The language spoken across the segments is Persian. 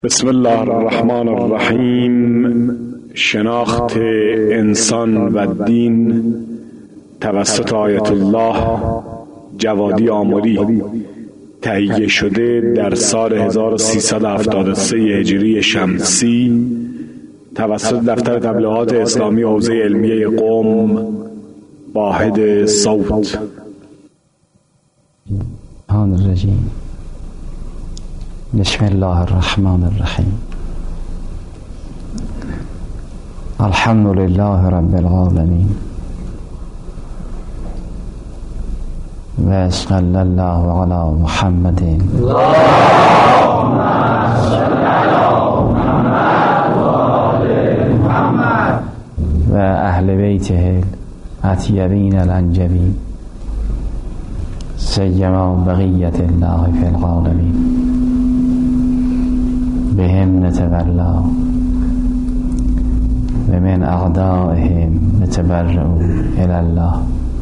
بسم الله الرحمن الرحیم. شناخت انسان و دین توسط آیت الله جوادی آمری تهیه شده در سال 1373 هجری شمسی توسط دفتر تبلیغات اسلامی حوزه علمیه قم واحد صوت. الرجیم. بسم الله الرحمن الرحیم. الحمد لله رب العالمین و صلی الله علی محمد اللهم صل علی محمد و آل محمد و اهل بیته الاطیبین الانجبین سیما بقیت الله فی العالمین بهم نتولا و من اعدائهم نتبرئ الی الله.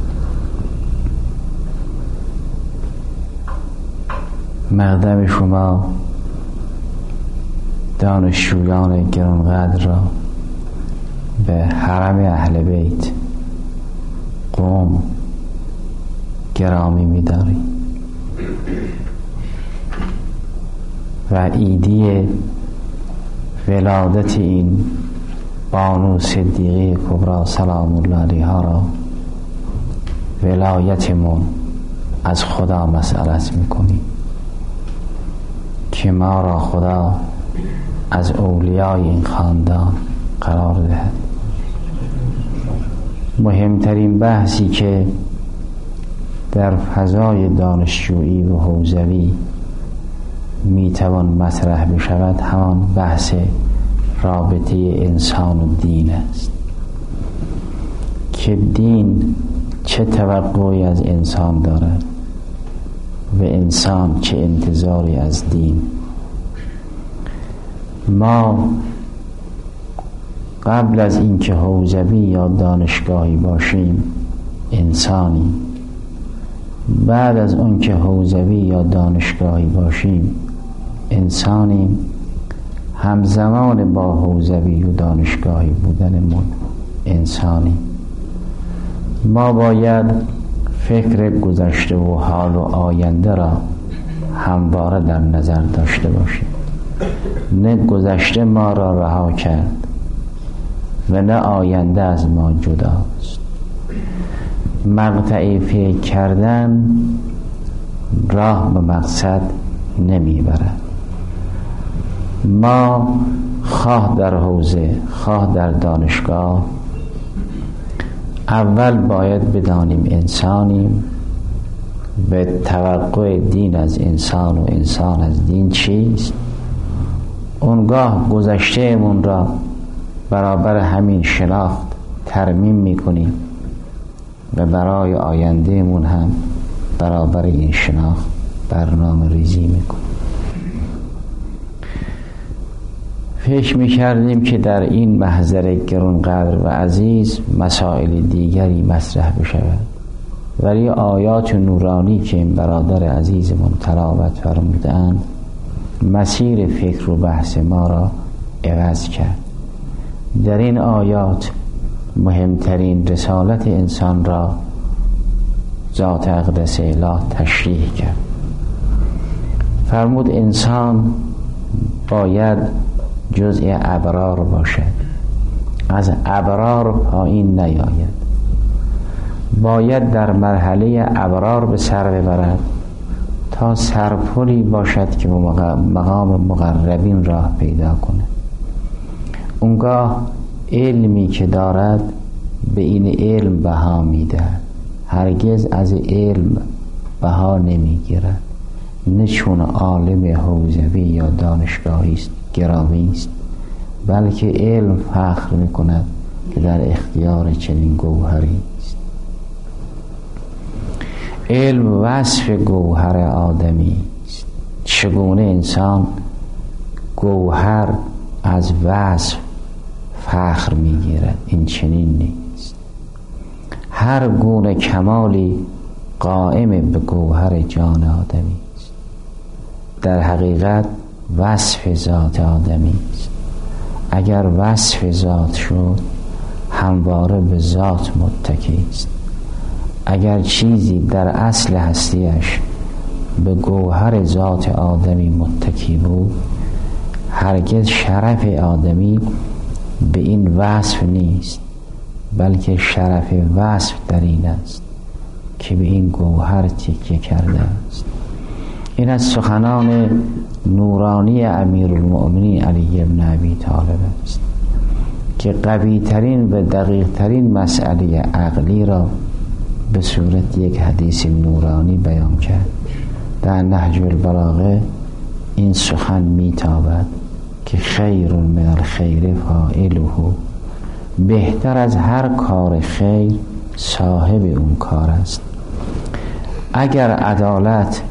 مقدم شما دانشجویان گرانقدر را به حرم اهل بیت قم گرامی می‌داریم و ایدی ولادت این بانو صدیقه کبری سلام الله علیها را ولایتمون از خدا مسئلت میکنیم که ما را خدا از اولیای این خاندان قرار دهد. مهمترین بحثی که در فضای دانشجویی و حوزوی میتوان مطرح بشود همان بحث رابطه انسان و دین است که دین چه توقعی از انسان دارد و انسان چه انتظاری از دین. ما قبل از اینکه حوزوی یا دانشگاهی باشیم انسانی، بعد از اون که حوزوی یا دانشگاهی باشیم انسانیم، همزمان با حوزوی و دانشگاهی بودنمون انسانی. ما باید فکر گذشته و حال و آینده را همواره در نظر داشته باشیم. نه گذشته ما را رها کرد و نه آینده از ما جداست. مقطعی فکر کردن راه به مقصد نمیبرد. ما خواه در حوزه خواه در دانشگاه اول باید بدانیم انسانیم و توقع دین از انسان و انسان از دین چیست. اونگاه گذشتهمون را برابر همین شناخت ترمیم میکنیم و برای آیندهمون هم برابر این شناخت برنامه ریزی میکنیم. فکر میکردیم که در این محضر گرانقدر و عزیز مسائل دیگری مطرح بشود، ولی آیات نورانی که این برادر عزیزمون تلاوت فرمودند مسیر فکر و بحث ما را عوض کرد. در این آیات مهمترین رسالت انسان را ذات اقدس اله تشریح کرد. فرمود انسان باید جزء ابرار باشد، از ابرار پایین نیاید، باید در مرحله ابرار به سر ببرد تا سرپلی باشد که مقام مقربین راه پیدا کنه. اونگاه علمی که دارد به این علم بها میدهد، هرگز از علم بها نمیگیرد. نه چون عالم حوزوی یا دانشگاهی است گرامی است، بلکه علم فخر میکند که در اختیار چنین گوهری است. علم وصف گوهر آدمی است. چگونه انسان گوهر از وصف فخر میگیرد؟ این چنین نیست. هر گونه کمالی قائم به گوهر جان آدمی است. در حقیقت وصف ذات آدمی است. اگر وصف ذات شد همواره به ذات متکی است. اگر چیزی در اصل هستیش به گوهر ذات آدمی متکی بود، هرگز شرف آدمی به این وصف نیست، بلکه شرف وصف در این است که به این گوهر تکیه کرده است. این از سخنان نورانی امیرالمؤمنین علی بن ابی طالب است که قوی ترین و دقیق ترین مسئله عقلی را به صورت یک حدیث نورانی بیان کرد. در نهج البلاغه این سخن میتابد که خیر من الخیر فاعله، بهتر از هر کار خیر صاحب اون کار است. اگر عدالت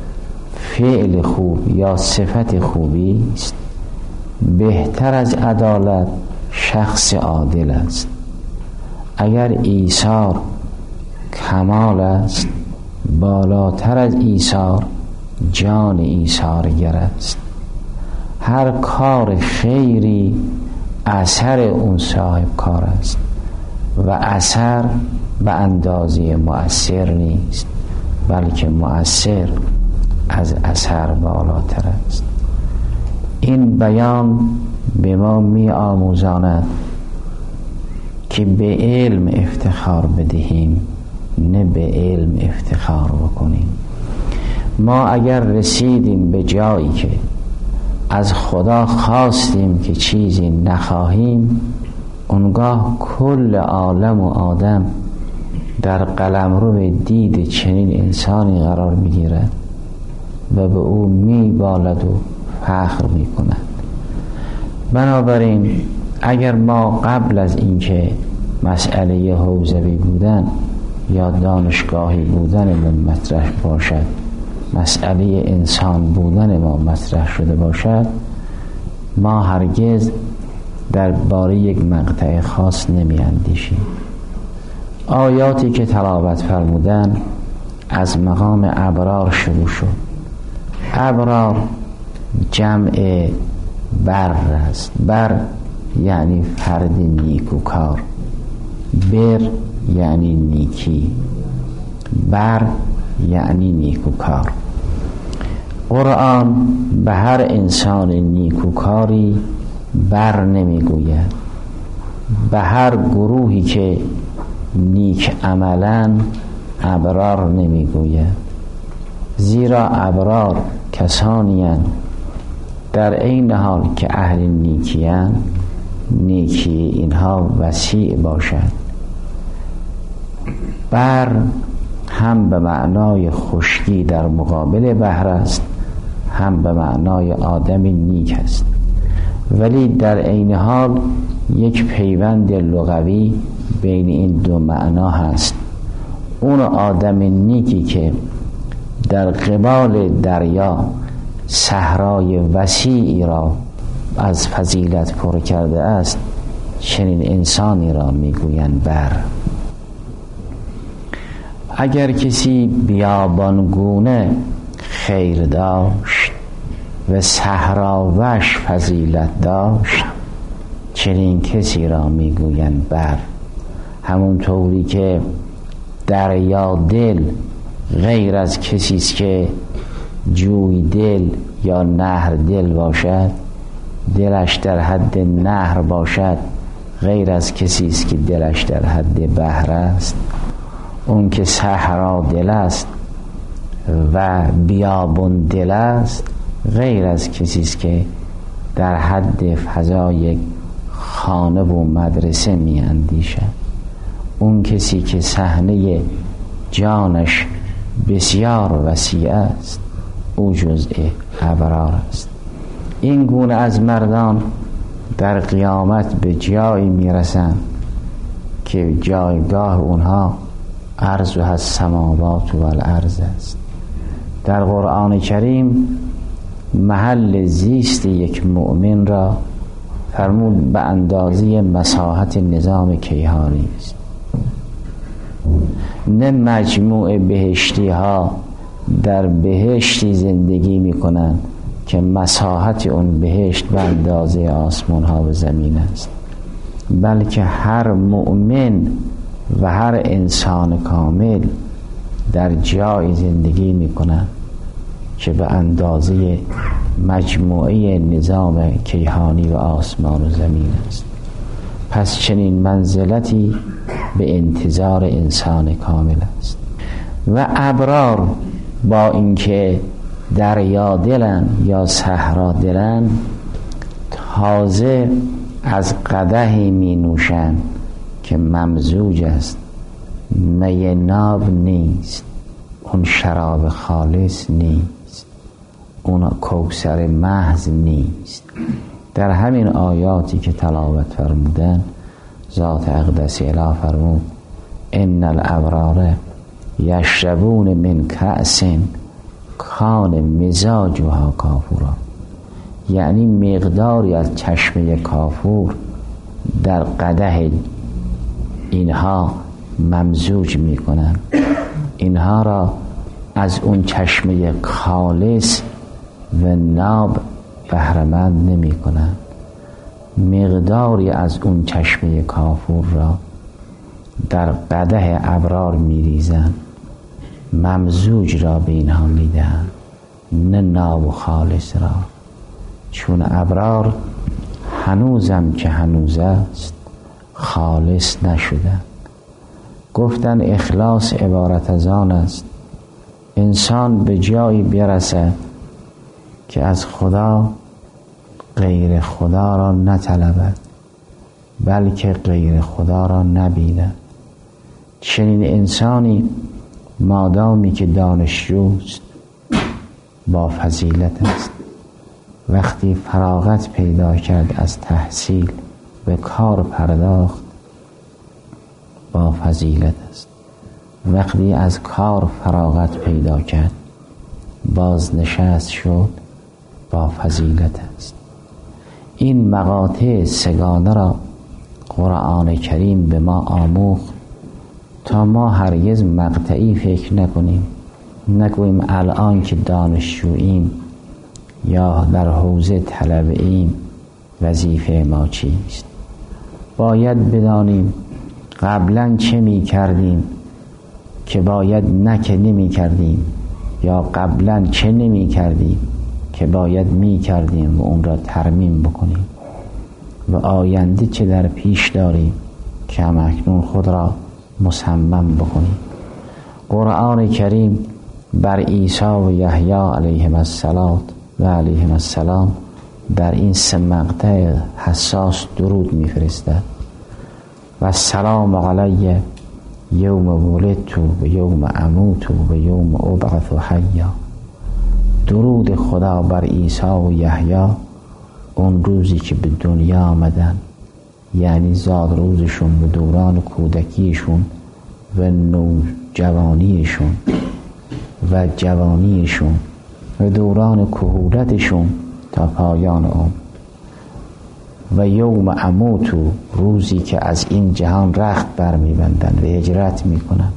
فعل خوب یا صفت خوبی است، بهتر از عدالت شخص عادل است. اگر ایثار کمال است، بالاتر از ایثار جان ایثارگر است. هر کار خیری اثر اون صاحب کار است و اثر به اندازه مؤثر نیست، بلکه مؤثر از اثر بالاتر است. این بیان به ما می آموزاند که به علم افتخار بدهیم، نه به علم افتخار بکنیم. ما اگر رسیدیم به جایی که از خدا خواستیم که چیزی نخواهیم، اونگاه کل عالم و آدم در قلمرو دید چنین انسانی قرار میگیرد و به او میبالد و فخر میکند. بنابراین اگر ما قبل از اینکه مسئله حوزوی بودن یا دانشگاهی بودن ما مطرح باشد، مسئله انسان بودن ما مطرح شده باشد، ما هرگز درباره یک مقطع خاص نمی اندیشیم. آیاتی که تلاوت فرمودن از مقام ابرار شروع شد. ابرار جمع بر است. بر یعنی فرد نیکوکار، بر یعنی نیکی، بر یعنی نیکوکار. قرآن به هر انسان نیکوکاری بر نمیگوید، به هر گروهی که نیک عملن ابرار نمیگوید، زیرا ابرار کسانی‌اند در این حال که اهل نیکی‌اند، نیکی اینها وسیع باشد. بر هم به معنای خشکی در مقابل بحر است، هم به معنای آدم نیک است، ولی در عین حال یک پیوند لغوی بین این دو معنا هست. اون آدم نیکی که در قبال دریا صحرای وسیعی را از فضیلت پر کرده است، چنین انسانی را میگویند بر. اگر کسی بیابانگونه خیر داشت و صحراوش فضیلت داشت، چنین کسی را میگویند بر. همون طوری که دریا دل غیر از کسی است که جوی دل یا نهر دل باشد، دلش در حد نهر باشد، غیر از کسی است که دلش در حد بحر است. اون که صحرا دل است و بیابون دل است، غیر از کسی است که در حد فضای خانه و مدرسه می اندیشد. اون کسی که صحنه جانش بسیار وسیع است، او جزء ابرار است. این گونه از مردان در قیامت به جایی میرسند که جایگاه اونها عرض و السماوات و الارض است. در قرآن کریم محل زیست یک مؤمن را فرمود به اندازه مساحت نظام کیهانی است. نه مجموع بهشتی ها در بهشتی زندگی می کنند که مساحت اون بهشت به اندازه آسمان ها و زمین است، بلکه هر مؤمن و هر انسان کامل در جای زندگی میکنند که به اندازه مجموعه نظام کیهانی و آسمان و زمین است. پس چنین منزلتی به انتظار انسان کامل است. و ابرار با اینکه دریا دلن یا صحرا دلن، تازه از قدحی می نوشند که ممزوج است، می ناب نیست، اون شراب خالص نیست، اون کوثر محض نیست. در همین آیاتی که تلاوت فرمودن ذات اقدس اله فرمود ان الابرار یشربون من کأس کان مزاجها کافورا، یعنی مقداری از چشمه کافور در قدح اینها ممزوج می کنند، اینها را از اون چشمه خالص و ناب بهره‌مند نمی کنند. مقداری از اون چشمه کافور را در قدح ابرار می ریزند، ممزوج را به اینها می دهند، نه ناب و خالص را. چون ابرار هنوزم که هنوز است خالص نشدند. گفتن اخلاص عبارت از آن است انسان به جایی برسد که از خدا غیر خدا را نطلبد، بلکه غیر خدا را نبیند. چنین انسانی مادامی که دانشجوست با فضیلت است. وقتی فراغت پیدا کرد از تحصیل به کار پرداخت با فضیلت است. وقتی از کار فراغت پیدا کرد بازنشست شد با فضیلت است. این مقاطع سگانه را قرآن کریم به ما آموخت تا ما هرگز مقطعی فکر نکنیم، نگوییم الان که دانشجوییم یا در حوزه طلبه‌ایم وظیفه ما چیست. باید بدانیم قبلا چه می کردیم که باید نمی کردیم، یا قبلا چه نمی کردیم که باید می کردیم و اون را ترمیم بکنیم، و آینده چه در پیش داریم که همکنون خود را مصمم بکنیم. قرآن کریم بر عیسی و یحیی علیهم السلام و علیهم السلام در این سه مقطع حساس درود میفرستد. و السلام علی یوم ولدت و یوم اموت و یوم ابعث حیا. درود خدا بر عیسی و یحیی اون روزی که به دنیا آمدن، یعنی زاد روزشون به دوران کودکیشون و نوجوانیشون و جوانیشون و دوران کهولتشون تا پایان عمر. و یوم اموت، روزی که از این جهان رخت برمیبندن و هجرت میکنن،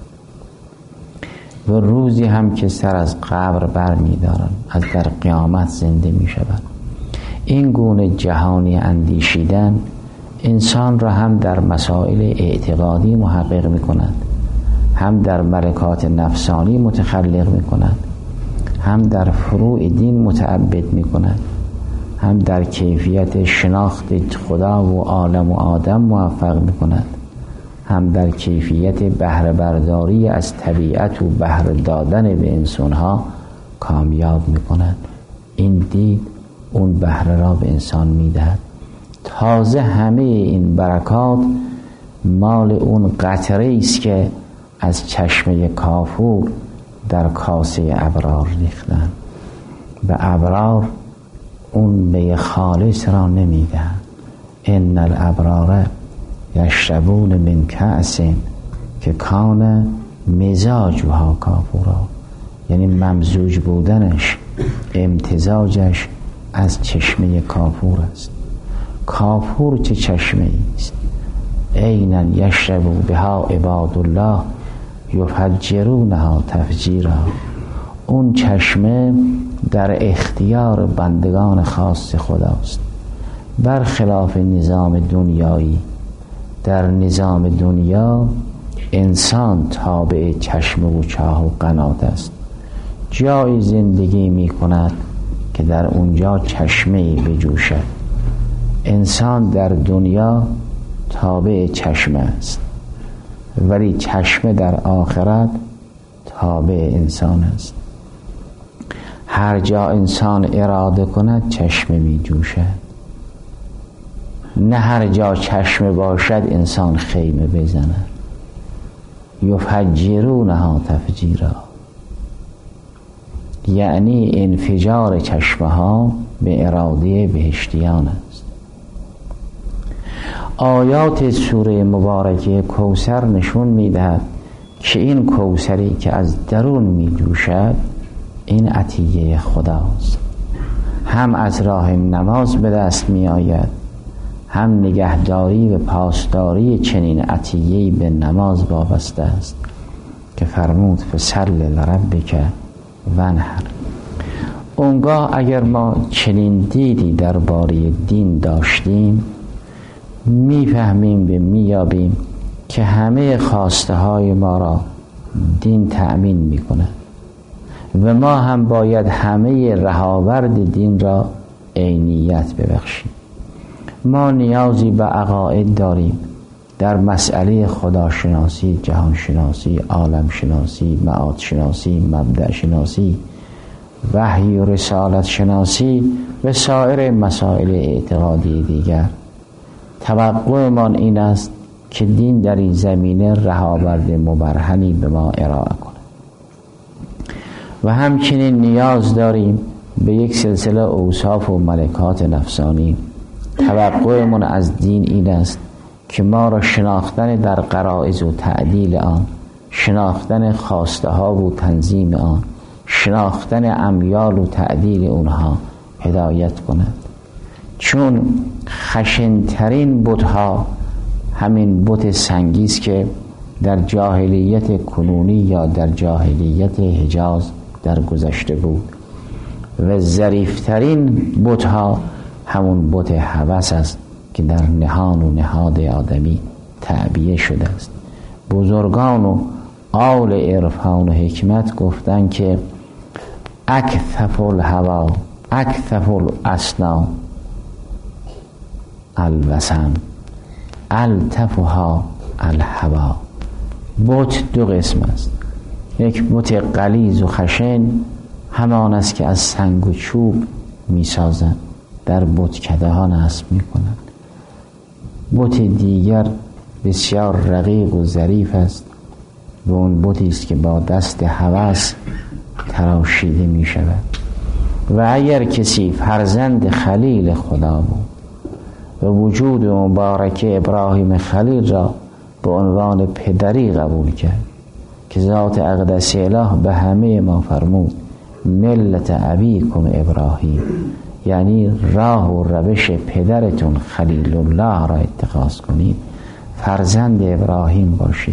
و روزی هم که سر از قبر برمیدارن، از در قیامت زنده میشوند. این گونه جهانی اندیشیدن انسان را هم در مسائل اعتقادی محقق میکنند، هم در ملکات نفسانی متخلق میکنند، هم در فروع دین متعبد میکنند، هم در کیفیت شناخت خدا و عالم و آدم موفق میکنند، هم در کیفیت بهره برداری از طبیعت و بهره دادن به انسانها کامیاب میکنند. این دید اون بهره را به انسان میدهد. تازه همه این برکات مال اون قطره است که از چشمه کافور در کاسه ابرار ریختند. به ابرار اون می خالص را نمیدهند. ان الابرار یشربون من کأس که کان مزاجها کافورا، یعنی ممزوج بودنش، امتزاجش از چشمه کافور است. کافور چه چشمه است؟ عینا یشرب بها عباد الله یفجرونها تفجیرا. اون چشمه در اختیار بندگان خاص خداست، برخلاف نظام دنیایی. در نظام دنیا انسان تابع چشم و چاه و قنات است. جایی زندگی می کند که در اونجا چشمه‌ای بجوشد. انسان در دنیا تابع چشمه است، ولی چشمه در آخرت تابع انسان است. هر جا انسان اراده کند چشمه می جوشد. نه هر جا چشمه باشد انسان خیمه بزند. یفجرونها تفجیرا، یعنی انفجار چشمه ها به اراده بهشتیان است. آیات سوره مبارکه کوثر نشون میدهد که این کوثری که از درون می جوشد این عطیه خداست. هم از راه نماز به دست می آید، هم نگهداری و پاسداری چنین عطیه‌ای به نماز وابسته است که فرمود فصل لربک وانحر. اونگاه اگر ما چنین دیدی درباره دین داشتیم، میفهمیم و میابیم که همه خواسته های ما را دین تأمین میکنه و ما هم باید همه رهاورد دین را عینیت ببخشیم. ما نیازی به عقاید داریم در مسئله خداشناسی، جهانشناسی، عالمشناسی، معاد شناسی، مبدأ شناسی، وحی و رسالت شناسی و سایر مسائل اعتقادی دیگر. توقعمان این است که دین در این زمینه رهاورد مبرهنی به ما ارائه کنه و همچنین نیاز داریم به یک سلسله اوصاف و ملکات نفسانی. توقعمان از دین این است که ما را شناختن در غرایز و تعدیل آن، شناختن خواسته ها و تنظیم آن، شناختن امیال و تعدیل اونها هدایت کند. چون خشنترین بت‌ها همین بت سنگی است که در جاهلیت کنونی یا در جاهلیت حجاز در گذشته بود و ظریفترین بت‌ها همون بت هوس است که در نهان و نهاد آدمی تعبیه شده است. بزرگان و آل عرفان و حکمت گفتن که اکثف الهوا اکثف الاسنام الوسن التفها الهوا. بت دو قسم است. یک بت غلیظ و خشن همان است که از سنگ و چوب می سازند، در بتکده ها نصب می کنند. بت دیگر بسیار رقیق و ظریف است و اون بتی است که با دست هوس تراشیده می شود. و اگر کسی فرزند خلیل خدا بود و وجود مبارک ابراهیم خلیل را به عنوان پدری قبول کرد که ذات اقدس اله به همه ما فرمود ملت ابیکم ابراهیم، یعنی راه و روش پدرتون خلیل الله را اتخاذ کنید، فرزند ابراهیم باشید.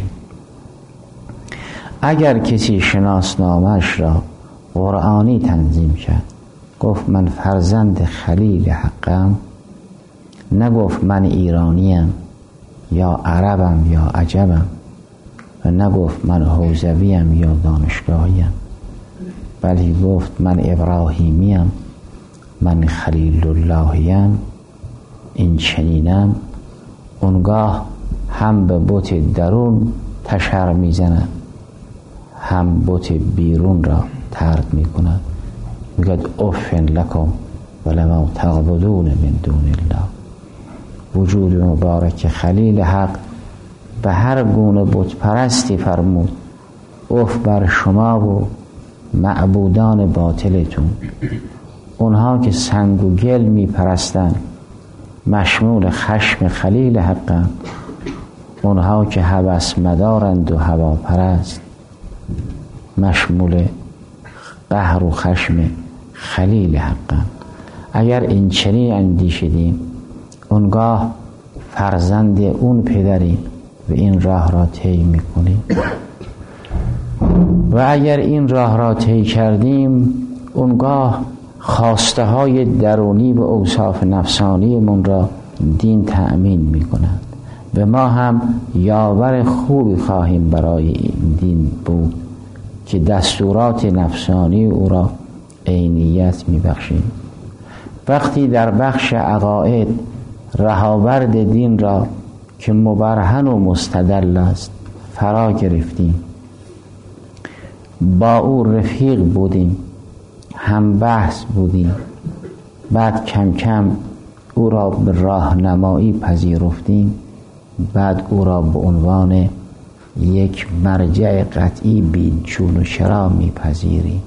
اگر کسی شناسنامش را قرآنی تنظیم کرد، گفت من فرزند خلیل حقم، نگفت من ایرانیم یا عربم یا عجبم و نگفت من حوزویم یا دانشگاهیم، بلکه گفت من ابراهیمیم، من خلیل اللهیم، این چنینم. اونگاه هم به بت درون تشر میزند، هم بت بیرون را طرد میکند. میگه افن لکم ولما تعبدون من دون الله. وجود مبارک خلیل حق به هر گونه بت پرستی فرمود اف بر شما و معبودان باطلتون. اونها که سنگ و گل می پرستن مشمول خشم خلیل حقن، اونها که هوس مدارند و هوا پرست مشمول قهر و خشم خلیل حقن. اگر این چنین اندیشیدیم اونگاه فرزند اون پدریم و این راه را طی میکنیم و اگر این راه را طی کردیم اونگاه خواسته های درونی و اوصاف نفسانی من را دین تأمین می کند. به ما هم یاور خوبی خواهیم برای این دین بود که دستورات نفسانی او را عینیت می بخشیم. وقتی در بخش عقاید رهاورد دین را که مبرهن و مستدل است فرا گرفتیم، با او رفیق بودیم، هم بحث بودیم، بعد کم کم او را به راهنمایی پذیرفتیم، بعد او را به عنوان یک مرجع قطعی بین چون و چرا میپذیریم.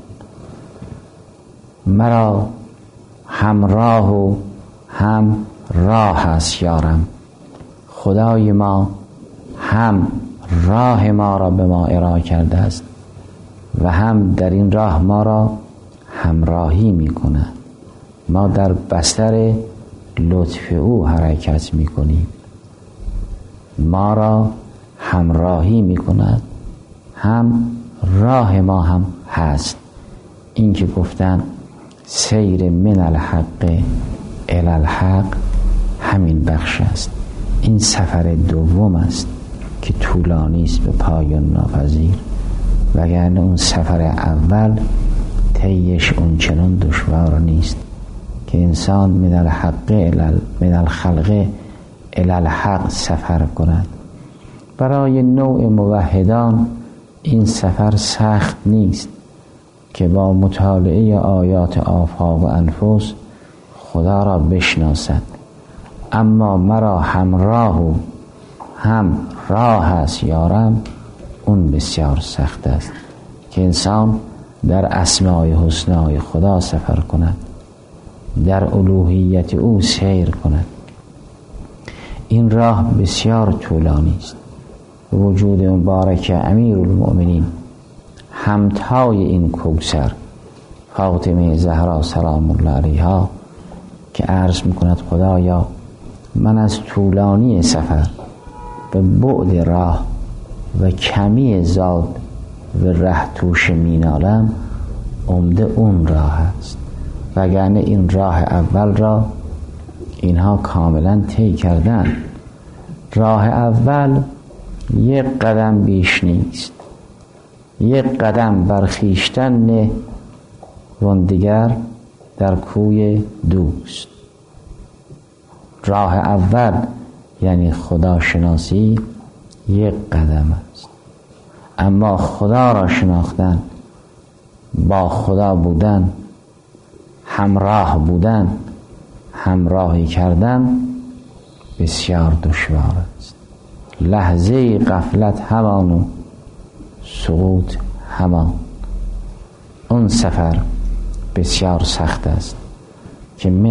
مرا همراه و هم راه است یارم. خدای ما هم راه ما را به ما ارائه کرده است و هم در این راه ما را همراهی می کند. ما در بستر لطف او حرکت می کنیم، ما را همراهی می کند، هم راه ما هم هست. این که گفتن سیر من الحق الی الحق همین بخش است. این سفر دوم است که طولانی است به پایان ناپذیر، وگرنه اون سفر اول طیش اونچنان دشوار نیست که انسان من الخلق الی الحق سفر کند. برای نوع موحدان این سفر سخت نیست که با مطالعه آیات آفاق و انفس خدا را بشناسد، اما مرا همراه و هم راه است یارم، اون بسیار سخت است که انسان در اسماء حسنای خدا سفر کند، در الوهیت او سیر کند. این راه بسیار طولانی است. وجود مبارک امیرالمؤمنین همتای این کوثر فاطمه زهرا سلام الله علیها که عرض میکند خدایا من از طولانی سفر به بعد راه و کمی زاد و ره توش مینالم، عمده اون راه است، وگرنه این راه اول را اینها کاملا طی کردن. راه اول یک قدم بیش نیست، یک قدم بر خویشتن نه و دیگر در کوی دوست. راه اول یعنی خداشناسی یک قدم است، اما خدا را شناختن، با خدا بودن، همراه بودن، همراهی کردن بسیار دشوار است. لحظه غفلت همان و سقوط همان. اون سفر بسیار سخت است که من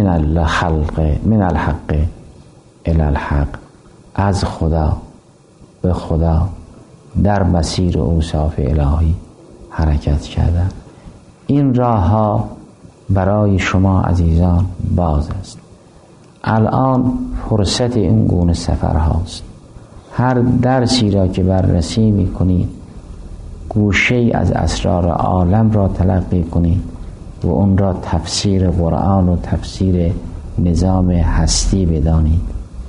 الحق الی الحق، از خدا به خدا در مسیر اوصاف الهی حرکت کردن. این راه ها برای شما عزیزان باز است. الان فرصت این گونه سفر هاست. هر درسی را که بررسی می کنید گوشه از اسرار عالم را تلقی کنید و اون را تفسیر قرآن و تفسیر نظام هستی بدانید.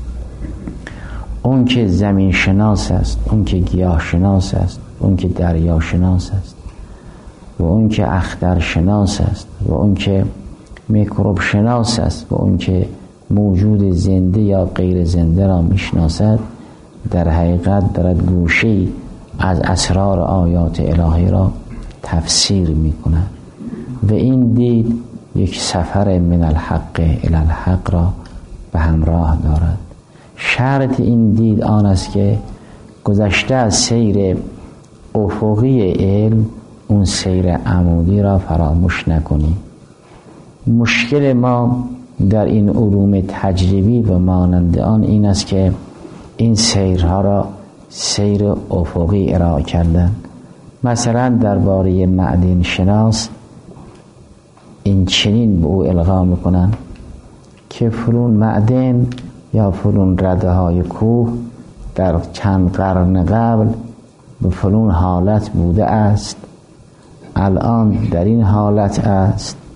اون که زمین شناس است، اون که گیاه شناس است، اون که دریا شناس است و اون که اختر شناس است و اون که میکروب شناس است و اون که موجود زنده یا غیر زنده را میشناسد، در حقیقت دارد گوشه‌ای از اسرار آیات الهی را تفسیر میکند و این دید یک سفر من الحق الی الحق را به همراه دارد. شرط این دید آن است که گذشته از سیر افقی علم اون سیر عمودی را فراموش نکنیم. مشکل ما در این علوم تجربی و مانند آن این است که این سیرها را سیر افقی ارائه کردن. مثلا درباره معدن شناس این چنین به او القا میکنن که فلان معدن یا فلان رده های کوه در چند قرن قبل به فلان حالت بوده است، الان در این حالت است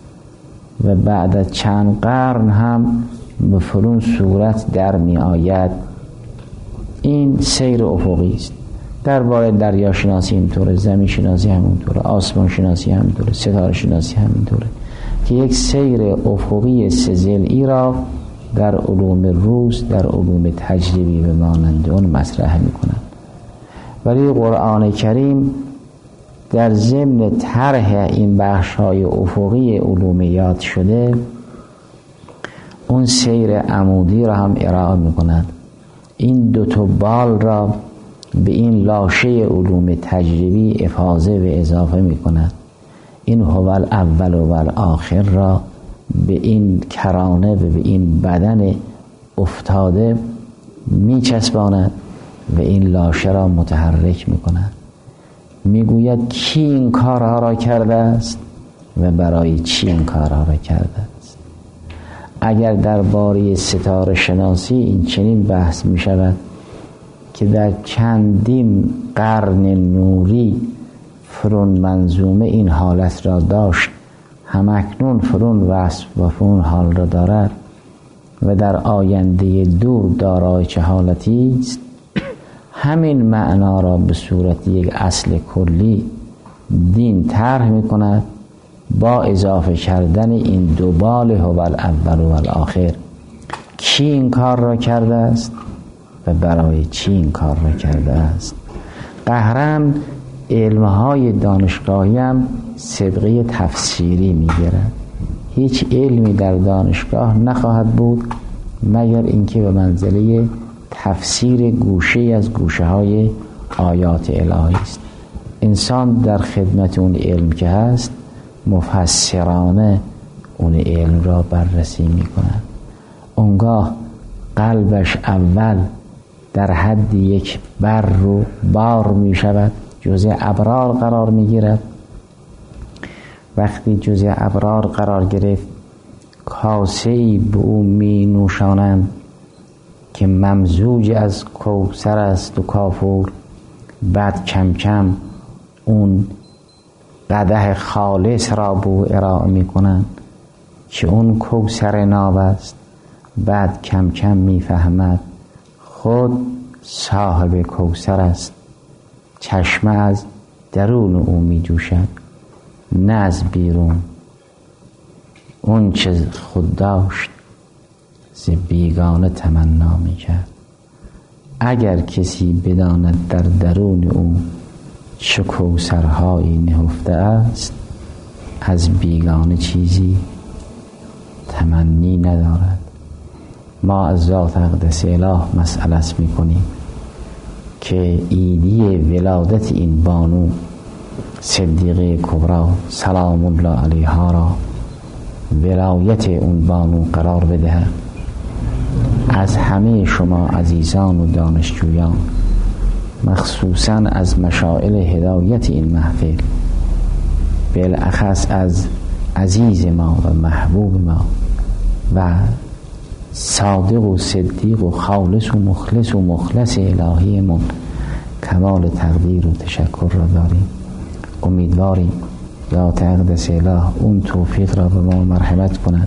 و بعد از چند قرن هم به فرون صورت در می آید. این سیر افقی است. درباره دریا شناسی اینطوره، زمین شناسی همینطوره، آسمان شناسی همینطوره، ستاره شناسی همینطوره که یک سیر افقی سه‌ضلعی را در علوم روز، در علوم تجربی به مانند اون مطرح میکنند. ولی قرآن کریم در ضمن طرح این بخش‌های افقی علوم یاد شده اون سیر عمودی را هم ارائه میکنند. این دو تا بال را به این لاشه علوم تجربی افاضه و اضافه میکنند. این هو الاول و الاخر را به این کرانه و به این بدن افتاده میچسباند و این لاشه را متحرک میکند. میگوید کی این کارها را کرده است و برای چی این کارها را کرده است. اگر درباره ستاره شناسی این چنین بحث می شود که در چندین قرن نوری فرون منظومه این حالت را داشت، همکنون فرون وصف و فرون حال را دارد و در آینده دور دارای چه حالتی است، همین معنا را به صورت یک اصل کلی دین طرح می کند با اضافه کردن این دو بال هو الاول و الاخر. کی این کار را کرده است و برای چی این کار را کرده است. قهرن علمهای دانشگاهی هم سابقه تفسیری میگیرد. هیچ علمی در دانشگاه نخواهد بود مگر اینکه به منزله تفسیر گوشه از گوشه های آیات الهی است. انسان در خدمت اون علم که هست مفسرانه اون علم را بررسی می کند. اونگاه قلبش اول در حد یک بر و بار می شود، جزء ابرار قرار می گیرد. وقتی جزء ابرار قرار گرفت کاسه‌ای به او می نوشانند که ممزوج از کوثر است و کافور. بعد کم کم اون قدح خالص را به او ارائه می کنند که اون کوثر ناب است. بعد کم کم می فهمد خود صاحب کوثر است. چشمه از درون او می جوشد نه از بیرون. اون چه خود داشت ز بیگانه تمنا می کرد. اگر کسی بداند در درون او چه کوثرهایی نهفته است از بیگانه چیزی تمنی ندارد. ما از ذات اقدس اله مسئلت می کنیم که ایدی ولادت این بانو صدیقه کبرا سلام الله علیها را ولایت اون بانو قرار بدهد. از همه شما عزیزان و دانشجویان، مخصوصا از مشاعل هدایت این محفل، بالاخص از عزیز ما و محبوب ما و صادق و صدیق و خالص و مخلص الهی من، کمال تقدیر و تشکر را داریم. امیدواریم ذات اقدس اله اون توفیق را به ما مرحمت کند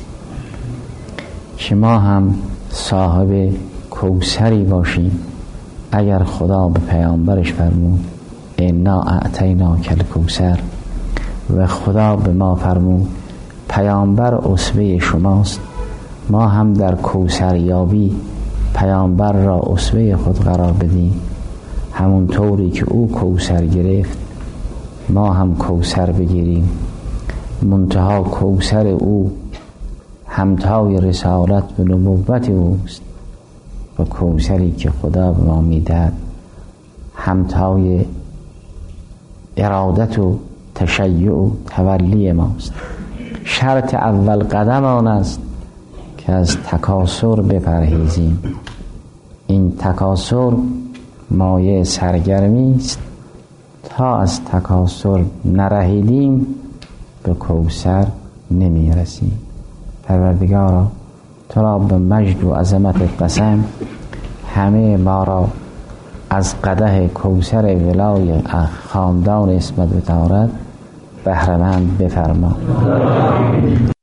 که ما هم صاحب کوثری باشیم. اگر خدا به پیامبرش فرمود انا اعطیناک الکوثر و خدا به ما فرمود پیامبر اسوه شماست، ما هم در کوثریابی پیامبر را اسوه خود قرار بدیم. همون طوری که او کوثر گرفت ما هم کوثر بگیریم. منتها کوثر او همتای رسالت و نبوت اوست و کوثری که خدا به ما میدهد همتای ارادت و تشیع و تولی ماست. شرط اول قدم آن است که از تکاسر بپرهیزیم. این تکاسر مایه سرگرمی است. تا از تکاسر نرهیدیم به کوثر نمی رسیم. پروردگارا تو را به مجد و عظمت قسم همه ما را از قدح کوثر ولای خاندان اسمت و طهارت بهره‌مند بفرما.